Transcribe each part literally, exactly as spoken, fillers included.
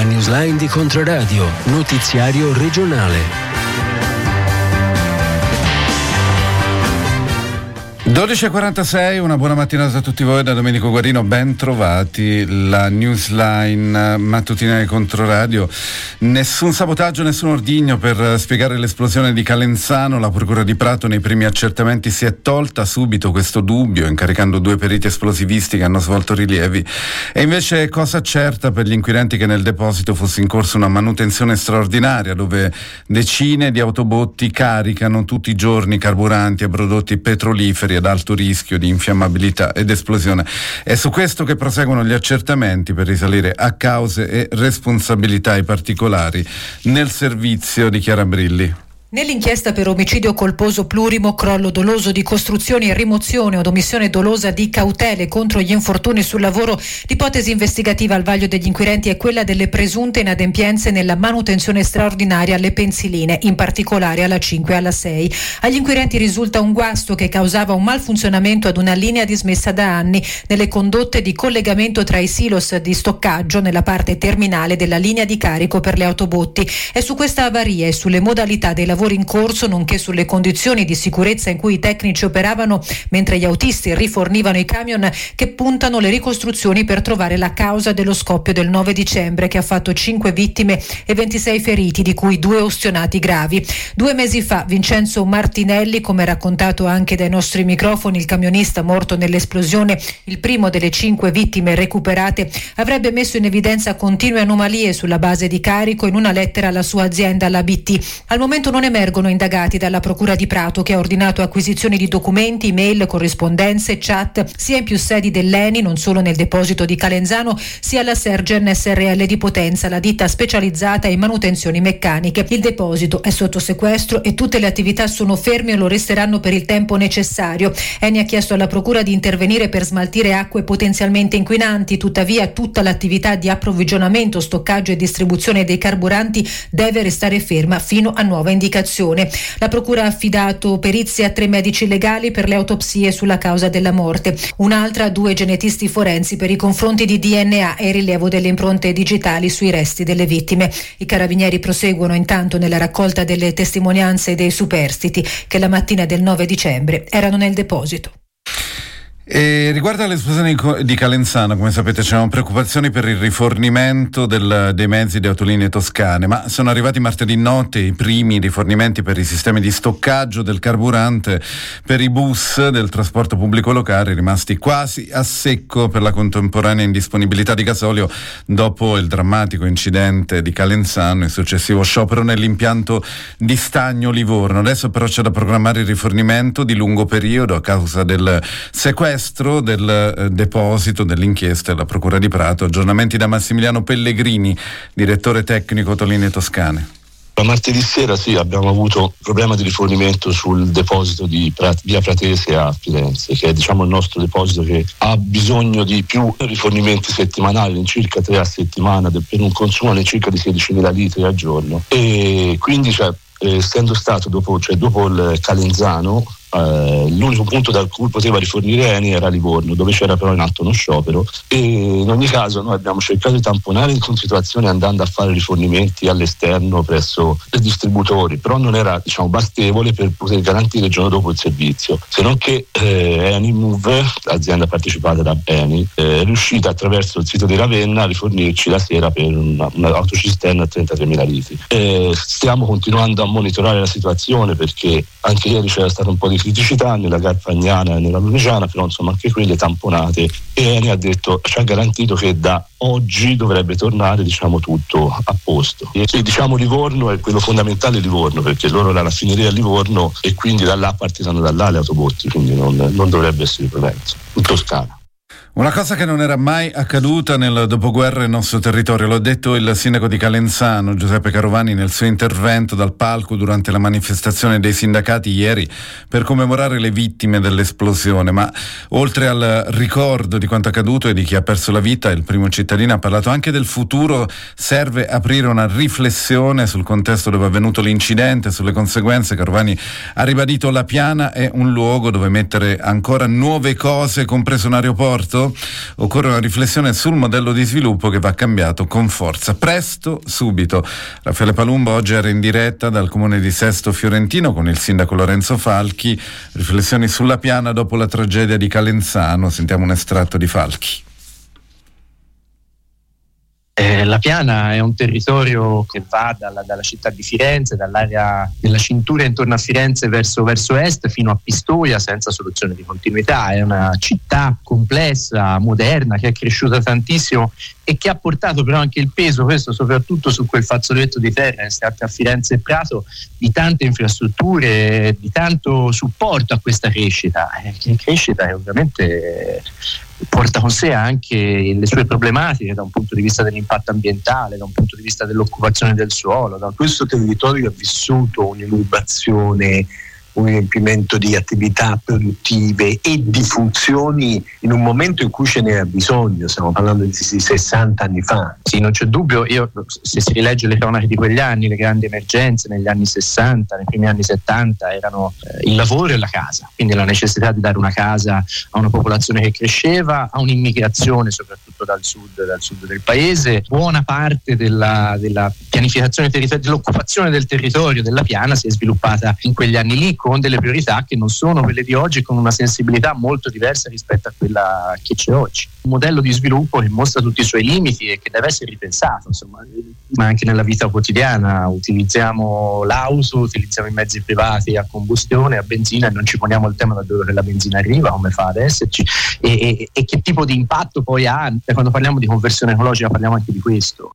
newsline di Controradio, notiziario regionale. dodici e quarantasei, una buona mattinata a tutti voi da Domenico Guarino, ben trovati. La newsline mattutina di Controradio. Nessun sabotaggio, nessun ordigno per spiegare l'esplosione di Calenzano. La procura di Prato nei primi accertamenti si è tolta subito questo dubbio, incaricando due periti esplosivisti che hanno svolto rilievi. E invece è cosa certa per gli inquirenti che nel deposito fosse in corso una manutenzione straordinaria, dove decine di autobotti caricano tutti i giorni carburanti e prodotti petroliferi ad alto rischio di infiammabilità ed esplosione. È su questo che proseguono gli accertamenti per risalire a cause e responsabilità particolari nel servizio di Chiara Brilli. Nell'inchiesta per omicidio colposo plurimo, crollo doloso di costruzioni e rimozione od omissione dolosa di cautele contro gli infortuni sul lavoro, l'ipotesi investigativa al vaglio degli inquirenti è quella delle presunte inadempienze nella manutenzione straordinaria alle pensiline, in particolare alla cinque e alla sei. Agli inquirenti risulta un guasto che causava un malfunzionamento ad una linea dismessa da anni nelle condotte di collegamento tra i silos di stoccaggio nella parte terminale della linea di carico per le autobotti. È su questa avaria e sulle modalità dei lavori in corso, nonché sulle condizioni di sicurezza in cui i tecnici operavano mentre gli autisti rifornivano i camion, che puntano le ricostruzioni per trovare la causa dello scoppio del nove dicembre, che ha fatto cinque vittime e ventisei feriti, di cui due ustionati gravi. Due mesi fa Vincenzo Martinelli, come raccontato anche dai nostri microfoni, il camionista morto nell'esplosione, il primo delle cinque vittime recuperate, avrebbe messo in evidenza continue anomalie sulla base di carico in una lettera alla sua azienda, la B T. Al momento non emergono indagati dalla Procura di Prato, che ha ordinato acquisizioni di documenti, email, corrispondenze, chat, sia in più sedi dell'E N I, non solo nel deposito di Calenzano, sia alla Sergen S R L di Potenza, la ditta specializzata in manutenzioni meccaniche. Il deposito è sotto sequestro e tutte le attività sono ferme o lo resteranno per il tempo necessario. E N I ha chiesto alla Procura di intervenire per smaltire acque potenzialmente inquinanti, tuttavia tutta l'attività di approvvigionamento, stoccaggio e distribuzione dei carburanti deve restare ferma fino a nuova indicazione. La Procura ha affidato perizie a tre medici legali per le autopsie sulla causa della morte, un'altra a due genetisti forensi per i confronti di D N A e rilievo delle impronte digitali sui resti delle vittime. I carabinieri proseguono intanto nella raccolta delle testimonianze dei superstiti che la mattina del nove dicembre erano nel deposito. E riguardo all'esplosione di Calenzano, come sapete c'erano preoccupazioni per il rifornimento del, dei mezzi di autolinee toscane, ma sono arrivati martedì notte i primi rifornimenti per i sistemi di stoccaggio del carburante per i bus del trasporto pubblico locale, rimasti quasi a secco per la contemporanea indisponibilità di gasolio dopo il drammatico incidente di Calenzano e il successivo sciopero nell'impianto di Stagno Livorno. Adesso però c'è da programmare il rifornimento di lungo periodo a causa del sequestro del eh, deposito dell'inchiesta della Procura di Prato. Aggiornamenti da Massimiliano Pellegrini, direttore tecnico Autolinee Toscane. Martedì sera sì, abbiamo avuto problema di rifornimento sul deposito di Prat- via Pratese a Firenze, che è diciamo il nostro deposito che ha bisogno di più rifornimenti settimanali, in circa tre a settimana, per un consumo di circa di sedicimila litri al giorno. E quindi cioè, essendo stato dopo, cioè, dopo il Calenzano, Uh, l'unico punto da cui poteva rifornire Eni era Livorno, dove c'era però in atto uno sciopero, e in ogni caso noi abbiamo cercato di tamponare in situazione andando a fare rifornimenti all'esterno presso i distributori, però non era diciamo bastevole per poter garantire il giorno dopo il servizio, se non che eh, Eni Move, l'azienda partecipata da Eni, eh, è riuscita attraverso il sito di Ravenna a rifornirci la sera per una, una autocisterna a trentatremila litri. Eh, stiamo continuando a monitorare la situazione, perché anche ieri c'era stato un po' di criticità nella Garfagnana e nella Lunigiana, però insomma anche quelle tamponate, e Eni ha detto, ci ha garantito che da oggi dovrebbe tornare diciamo tutto a posto. E diciamo Livorno è quello fondamentale, Livorno, perché loro la raffineria a Livorno e quindi da là partiranno da là le autobotti, quindi non, non dovrebbe essere problema in Toscana. Una cosa che non era mai accaduta nel dopoguerra nel nostro territorio, l'ha detto il sindaco di Calenzano, Giuseppe Carovani, nel suo intervento dal palco durante la manifestazione dei sindacati ieri per commemorare le vittime dell'esplosione. Ma oltre al ricordo di quanto accaduto e di chi ha perso la vita, il primo cittadino ha parlato anche del futuro. Serve aprire una riflessione sul contesto dove è avvenuto l'incidente, sulle conseguenze. Carovani ha ribadito: la Piana è un luogo dove mettere ancora nuove cose, compreso un aeroporto. Palumbo, occorre una riflessione sul modello di sviluppo che va cambiato con forza, presto, subito. Raffaele Palumbo oggi era in diretta dal comune di Sesto Fiorentino con il sindaco Lorenzo Falchi, riflessioni sulla Piana dopo la tragedia di Calenzano. Sentiamo un estratto di Falchi. Eh, la Piana è un territorio che va dalla, dalla città di Firenze, dall'area della cintura intorno a Firenze verso, verso est fino a Pistoia, senza soluzione di continuità. È una città complessa, moderna, che è cresciuta tantissimo e che ha portato però anche il peso, questo soprattutto su quel fazzoletto di terra a Firenze e Prato, di tante infrastrutture, di tanto supporto a questa crescita. Eh, che crescita è ovviamente porta con sé anche le sue problematiche da un punto di vista dell'impatto ambientale, da un punto di vista dell'occupazione del suolo. Da questo territorio ha vissuto un'inubazione, un riempimento di attività produttive e di funzioni in un momento in cui ce n'era bisogno, stiamo parlando di sessanta anni fa. Sì, non c'è dubbio, io, se si rilegge le cronache di quegli anni, le grandi emergenze negli anni sessanta, nei primi anni settanta erano eh, il lavoro e la casa, quindi la necessità di dare una casa a una popolazione che cresceva, a un'immigrazione soprattutto dal sud, dal sud del paese. Buona parte della, della pianificazione territoriale, dell'occupazione del territorio della Piana si è sviluppata in quegli anni lì, con delle priorità che non sono quelle di oggi, con una sensibilità molto diversa rispetto a quella che c'è oggi. Un modello di sviluppo che mostra tutti i suoi limiti e che deve essere ripensato, insomma, ma anche nella vita quotidiana. Utilizziamo l'auto, utilizziamo i mezzi privati a combustione, a benzina, e non ci poniamo il tema da dove la benzina arriva, come fa ad esserci, e, e, e che tipo di impatto poi ha. Quando parliamo di conversione ecologica parliamo anche di questo.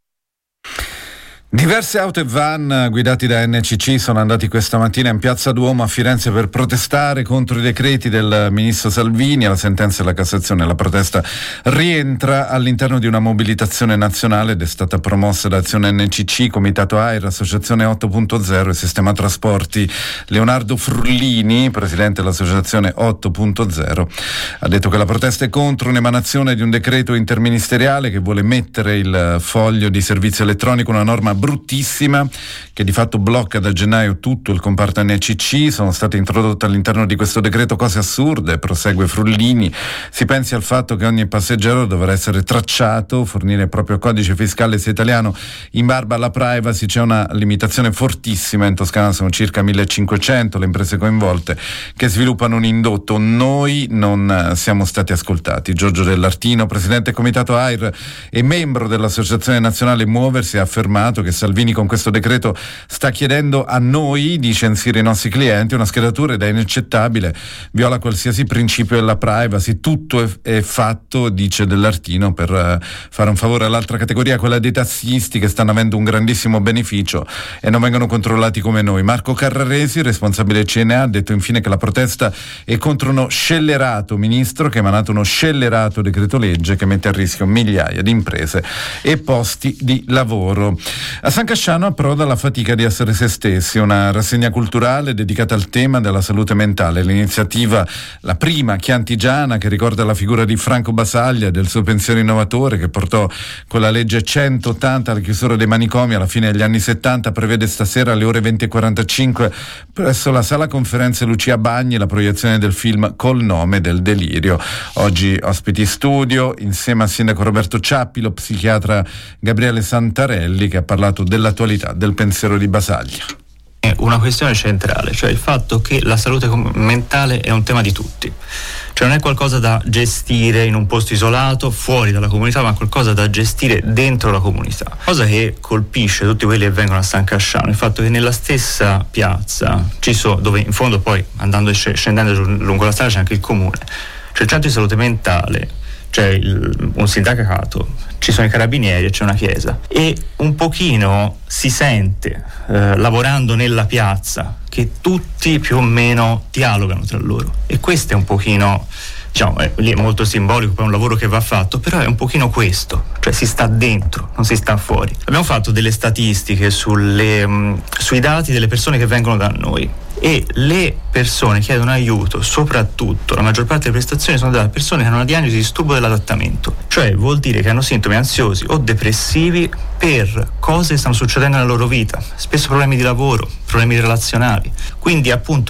Diverse auto e van guidati da N C C sono andati questa mattina in Piazza Duomo a Firenze per protestare contro i decreti del ministro Salvini e la sentenza della Cassazione. La protesta rientra all'interno di una mobilitazione nazionale ed è stata promossa da Azione N C C, Comitato A I R, Associazione otto punto zero e Sistema Trasporti. Leonardo Frullini, presidente dell'Associazione otto punto zero, ha detto che la protesta è contro un'emanazione di un decreto interministeriale che vuole mettere il foglio di servizio elettronico, una norma bruttissima che di fatto blocca da gennaio tutto il comparto N C C. Sono state introdotte all'interno di questo decreto cose assurde, prosegue Frullini. Si pensi al fatto che ogni passeggero dovrà essere tracciato, fornire il proprio codice fiscale se italiano in barba alla privacy. C'è una limitazione fortissima, in Toscana sono circa millecinquecento le imprese coinvolte che sviluppano un indotto. Noi non siamo stati ascoltati. Giorgio Dell'Artino, presidente Comitato A I R e membro dell'Associazione Nazionale Muoversi, ha affermato che Salvini con questo decreto sta chiedendo a noi di censire i nostri clienti, una schedatura ed è inaccettabile, viola qualsiasi principio della privacy. Tutto è, è fatto, dice Dell'Artino, per uh, fare un favore all'altra categoria, quella dei tassisti, che stanno avendo un grandissimo beneficio e non vengono controllati come noi. Marco Carraresi, responsabile C N A, ha detto infine che la protesta è contro uno scellerato ministro che ha emanato uno scellerato decreto legge che mette a rischio migliaia di imprese e posti di lavoro. A San Casciano approda la fatica di essere se stessi, una rassegna culturale dedicata al tema della salute mentale. L'iniziativa, la prima chiantigiana, che ricorda la figura di Franco Basaglia e del suo pensiero innovatore che portò con la legge centottanta alla chiusura dei manicomi alla fine degli anni settanta, prevede stasera alle ore venti e quarantacinque presso la sala conferenze Lucia Bagni la proiezione del film Col nome del delirio. Oggi ospiti studio insieme al sindaco Roberto Ciappi, lo psichiatra Gabriele Santarelli, che ha parlato dell'attualità del pensiero di Basaglia. È una questione centrale, cioè il fatto che la salute mentale è un tema di tutti, cioè non è qualcosa da gestire in un posto isolato fuori dalla comunità, ma qualcosa da gestire dentro la comunità. Cosa che colpisce tutti quelli che vengono a San Casciano, il fatto che nella stessa piazza ci sono, dove in fondo poi andando e scendendo lungo la strada c'è anche il comune, c'è il centro di salute mentale, c'è il, un sindacato, ci sono i carabinieri e c'è una chiesa, e un pochino si sente eh, lavorando nella piazza che tutti più o meno dialogano tra loro, e questo è un pochino, diciamo, è, lì è molto simbolico, poi è un lavoro che va fatto, però è un pochino questo, cioè si sta dentro, non si sta fuori. Abbiamo fatto delle statistiche sulle, mh, sui dati delle persone che vengono da noi, e le persone chiedono aiuto, soprattutto la maggior parte delle prestazioni sono da persone che hanno una diagnosi di disturbo dell'adattamento, cioè vuol dire che hanno sintomi ansiosi o depressivi per cose che stanno succedendo nella loro vita, spesso problemi di lavoro, problemi relazionali. Quindi appunto la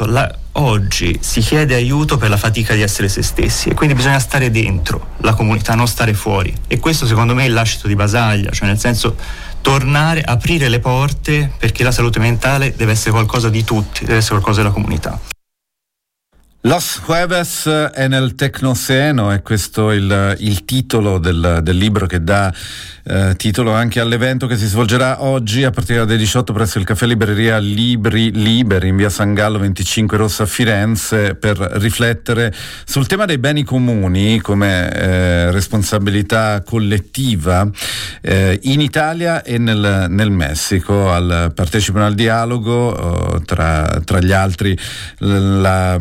oggi si chiede aiuto per la fatica di essere se stessi, e quindi bisogna stare dentro la comunità, non stare fuori. E questo secondo me è il lascito di Basaglia, cioè nel senso tornare, aprire le porte, perché la salute mentale deve essere qualcosa di tutti, deve essere qualcosa della comunità. Los Jueves en el Tecnoceno è questo il, il titolo del, del libro che dà eh, titolo anche all'evento che si svolgerà oggi a partire dalle diciotto presso il caffè libreria Libri Liberi in via San Gallo venticinque Rossa a Firenze, per riflettere sul tema dei beni comuni come eh, responsabilità collettiva eh, in Italia e nel, nel Messico. Al, partecipano al dialogo oh, tra, tra gli altri la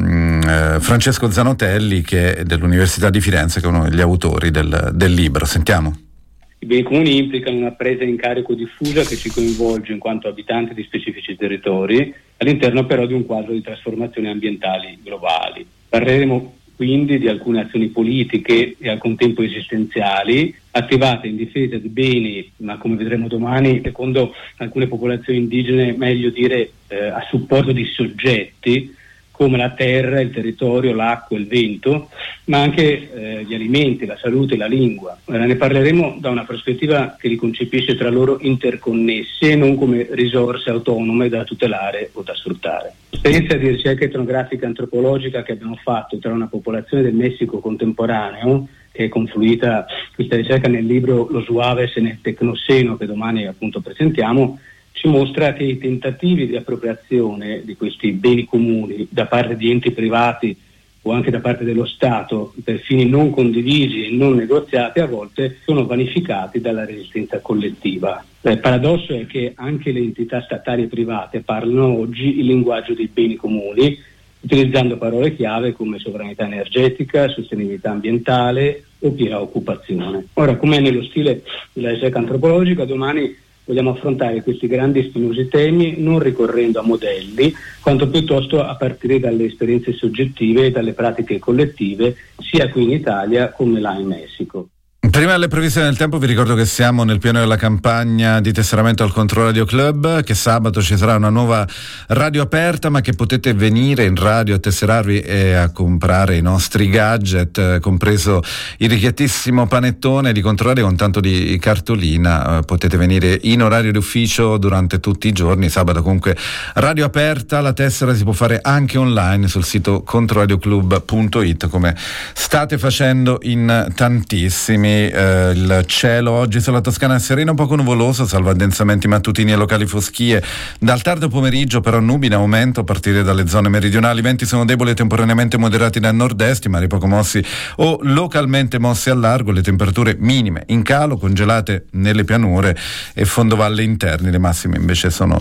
mh, Francesco Zanotelli, che è dell'Università di Firenze, che è uno degli autori del, del libro. Sentiamo. I beni comuni implicano una presa in carico diffusa che ci coinvolge in quanto abitanti di specifici territori, all'interno però di un quadro di trasformazioni ambientali globali. Parleremo quindi di alcune azioni politiche e al contempo esistenziali attivate in difesa di beni, ma come vedremo domani, secondo alcune popolazioni indigene, meglio dire eh, a supporto di soggetti come la terra, il territorio, l'acqua, il vento, ma anche eh, gli alimenti, la salute e la lingua. Ora, ne parleremo da una prospettiva che li concepisce tra loro interconnessi e non come risorse autonome da tutelare o da sfruttare. L'esperienza di ricerca etnografica e antropologica che abbiamo fatto tra una popolazione del Messico contemporaneo, che è confluita questa ricerca nel libro Los Jueves en el Tecnoceno, che domani appunto presentiamo, ci mostra che i tentativi di appropriazione di questi beni comuni da parte di enti privati o anche da parte dello Stato per fini non condivisi e non negoziati a volte sono vanificati dalla resistenza collettiva. Il paradosso è che anche le entità statali e private parlano oggi il linguaggio dei beni comuni, utilizzando parole chiave come sovranità energetica, sostenibilità ambientale o piena occupazione. Ora, come è nello stile della ricerca antropologica, domani vogliamo affrontare questi grandi e spinosi temi non ricorrendo a modelli, quanto piuttosto a partire dalle esperienze soggettive e dalle pratiche collettive, sia qui in Italia come là in Messico. Prima delle previsioni del tempo vi ricordo che siamo nel pieno della campagna di tesseramento al Controradio Club, che sabato ci sarà una nuova radio aperta, ma che potete venire in radio a tesserarvi e a comprare i nostri gadget, compreso il richiestissimo panettone di Controradio con tanto di cartolina. Potete venire in orario d'ufficio durante tutti i giorni. Sabato comunque radio aperta, la tessera si può fare anche online sul sito controradioclub punto it, come state facendo in tantissimi. Eh, il cielo oggi sulla Toscana è sereno, poco nuvoloso, salvo addensamenti mattutini e locali foschie. Dal tardo pomeriggio però nubi in aumento a partire dalle zone meridionali. I venti sono deboli e temporaneamente moderati dal nord-est, mari poco mossi o localmente mossi al largo. Le temperature minime in calo, congelate nelle pianure e fondovalle interni. Le massime invece sono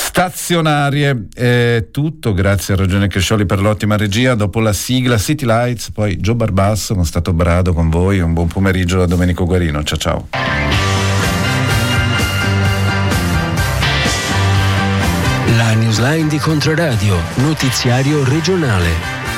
stazionarie. È tutto, grazie a Ragione Crescioli per l'ottima regia. Dopo la sigla City Lights, poi Gio Barbasso con Stato Brado con voi. Un buon pomeriggio da Domenico Guarino. Ciao ciao. La newsline di Controradio, notiziario regionale.